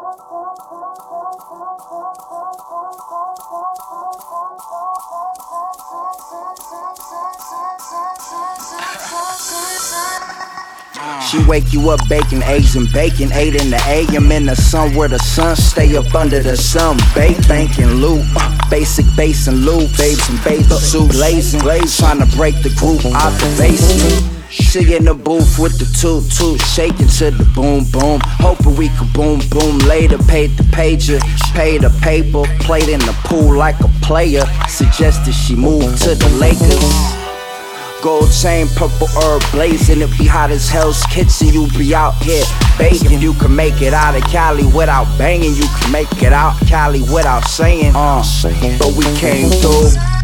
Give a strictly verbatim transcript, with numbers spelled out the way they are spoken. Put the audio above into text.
She wake you up baking eggs and bacon, eight in the A M in the sun where the sun stay up under the sun. Bake, banking, loot, uh, basic bass and loot, babes and bathing suit, blazing, trying to break the group out the basement. She in the booth with the toot toot, shaking to the boom boom, hoping we could boom boom later. Paid the pager, paid the paper, played in the pool like a player. Suggested she move to the Lakers. Gold chain, purple herb blazing, it be hot as Hell's Kitchen. You be out here baking. You can make it out of Cali without banging. You can make it out Cali without saying, uh, but we came through.